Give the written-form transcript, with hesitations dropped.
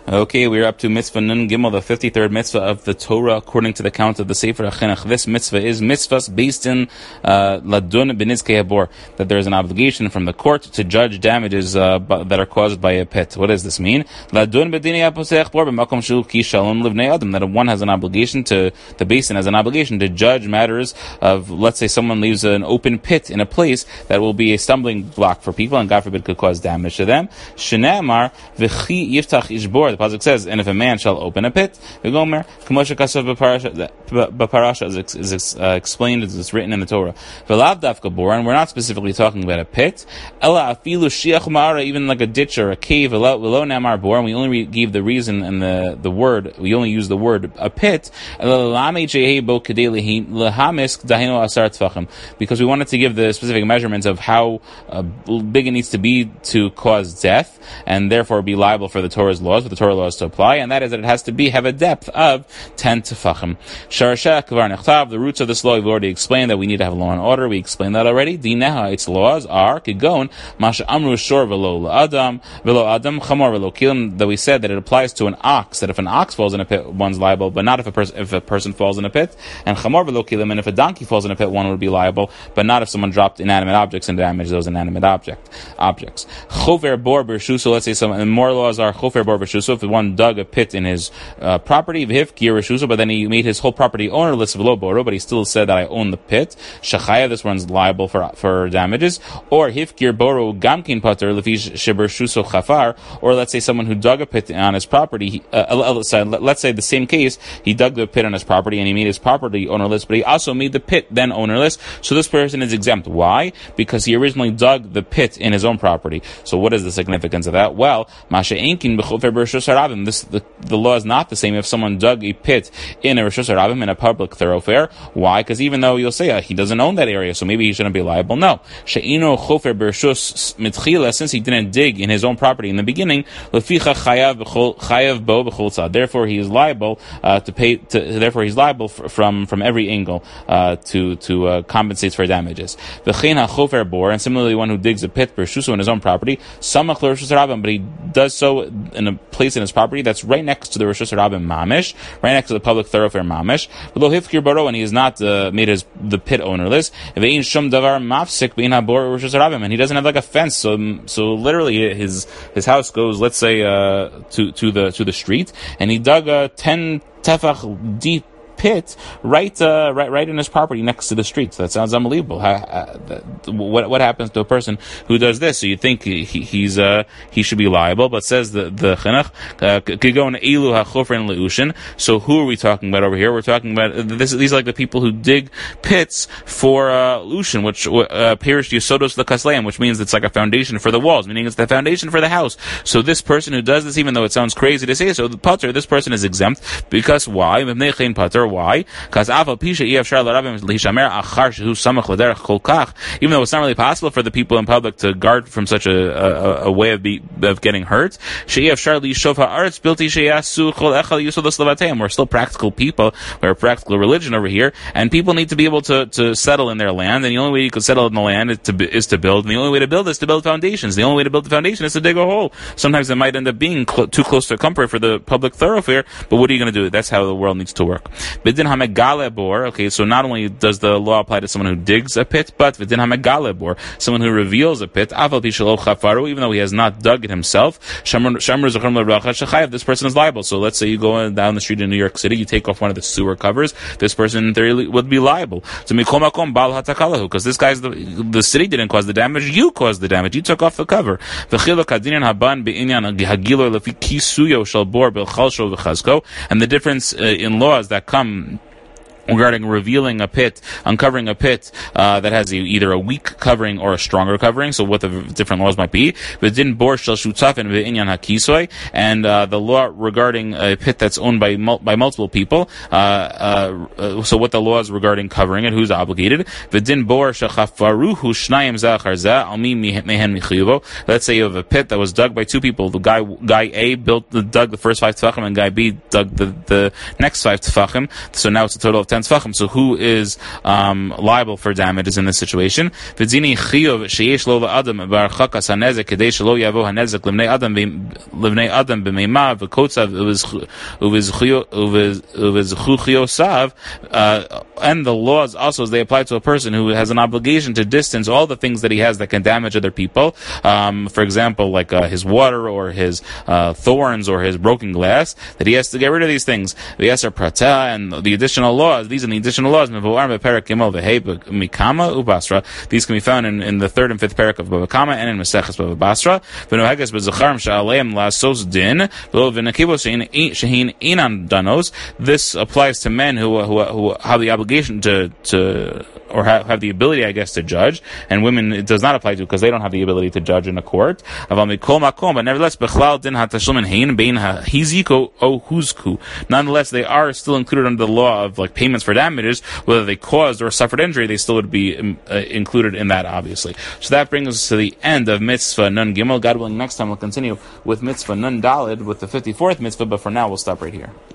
Okay, we're up to Mitzvah Nun Gimel, the 53rd Mitzvah of the Torah, according to the count of the Sefer HaChinuch. This Mitzvah is Mitzvahs based in Ladun B'nizkei Habor, that there is an obligation from the court to judge damages that are caused by a pit. What does this mean? Ladun B'dinei HaPosech Bor B'makom Shu Ki Shalom Livnei Adam, that one has an obligation the basin has an obligation to judge matters of, let's say someone leaves an open pit in a place that will be a stumbling block for people and God forbid could cause damage to them. Shne'amar V'chi Yiftach Ishbor, the pasuk says, and if a man shall open a pit, V'gomer K'moshe Kasav B'parasha is explained as it's written in the Torah. V'lav Dafka Bor, and we're not specifically talking about a pit. Ela Afilu Shiach Ma'ara, even like a ditch or a cave. V'lo Namar Bor, and we only gave the reason and the word. We only use the word a pit. Because we wanted to give the specific measurements of how big it needs to be to cause death, and therefore be liable for the Torah's laws, for the Torah laws to apply, and that is that it has to have a depth of 10 tefachim. Sharashah kvar nechtav, the roots of this law we've already explained that we need to have law and order. We explained that already. Dineha, its laws are kigon masha amru shor velo adam chamor velo kilim, that we said that it applies to an ox, that if an ox falls in a pit, one's liable, but not if a person falls in a pit, and chamor velo kilim, and if a donkey falls in a pit, one would be liable, but not if someone dropped inanimate objects and damaged those inanimate objects. Chofer bor b'rshuso, let's say some more laws are chofer bor b'rshuso, if one dug a pit in his property, v'hif gir b'rshuso, but then he made his whole property ownerless v'lo boro, but he still said that I own the pit, shachaya, this one's liable for damages, or hif gir boro gamkin pater lefish sheb'rshuso chafar, or let's say someone who dug a pit on his property, let's say the same case, he dug the pit on his property and he made his property ownerless, but he also made the pit then ownerless, so this person is exempt. Why? Because he originally dug the pit in his own property. So what is the significance of that? Well, the law is not the same if someone dug a pit in a Rishus Harabim, in a public thoroughfare. Why? Because even though you'll say he doesn't own that area, so maybe he shouldn't be liable. No. Since he didn't dig in his own property in the beginning, therefore he is liable to pay. Therefore he's liable from every angle to compensate for damages. And similarly, one who digs a pit in his own property, but he does so in a place in his property that's right next to the Rishus Harabim mamish, right next to the public thoroughfare mamish, and he has not made the pit ownerless, and he doesn't have like a fence, so literally his house goes, let's say, to the street, and he dug a 10 tefach deep pit right in his property next to the street. So that sounds unbelievable. What happens to a person who does this? So you think he should be liable, but says the Chinuch, so who are we talking about over here? We're talking about these are like the people who dig pits for lushin, which Pirish Yosodos L'Kasleim, which means it's like a foundation for the walls, meaning it's the foundation for the house. So this person who does this, even though it sounds crazy to say so, the pater, this person is exempt, because why? Why? Because even though it's not really possible for the people in public to guard from such a way of getting hurt, we're still practical people. We're a practical religion over here, and people need to be able to settle in their land, and the only way you can settle in the land is to build, and the only way to build is to build foundations. The only way to build the foundation is to dig a hole. Sometimes it might end up being too close to comfort for the public thoroughfare, but what are you going to do? That's how the world needs to work. Vidin hamegale bor. Okay, so not only does the law apply to someone who digs a pit, but vidin hamegale bor, someone who reveals a pit, aval pishalo chafaru, even though he has not dug it himself, shamru zochrim lebracha shechayev, this person is liable. So let's say you go down the street in New York City, you take off one of the sewer covers, this person in theory would be liable. So mikol makom bal hatakalahu, because this guy's the city didn't cause the damage, you caused the damage, you took off the cover. V'chiluk hadinyan haban be'inyan hagilo lefi kisuyo shel bor belchalsho v'chazko, and the difference in laws that come regarding revealing a pit, uncovering a pit that has either a weak covering or a stronger covering, so what the different laws might be. And the law regarding a pit that's owned by multiple people, so what the law is regarding covering it, who's obligated. Let's say you have a pit that was dug by two people. The guy A dug the first 5 tefachim, and guy B dug the next 5 tefachim, so now it's a total of So who is liable for damages in this situation? V'dzini chiyuv sheyesh lo la'adam b'archakas hanezek kedei shelo yavo hanezek livnei adam b'meima v'kotzav uvizchu chiyosav. And the laws also, as they apply to a person who has an obligation to distance all the things that he has that can damage other people. For example, like his water or his thorns or his broken glass, that he has to get rid of these things. The Yeser Prata and the additional laws. These are the additional laws. These can be found in the 3rd and 5th parak of Bava Kama and in Maseches Bava Basra. This applies to men who have the obligation to or have the ability, I guess, to judge, and women it does not apply to because they don't have the ability to judge in a court. But nevertheless, nonetheless, they are still included under the law of like payments for damages, whether they caused or suffered injury. They still would be included in that, obviously. So that brings us to the end of Mitzvah Nun Gimel. God willing, next time we'll continue with Mitzvah Nun Dalid with the 54th Mitzvah. But for now, we'll stop right here.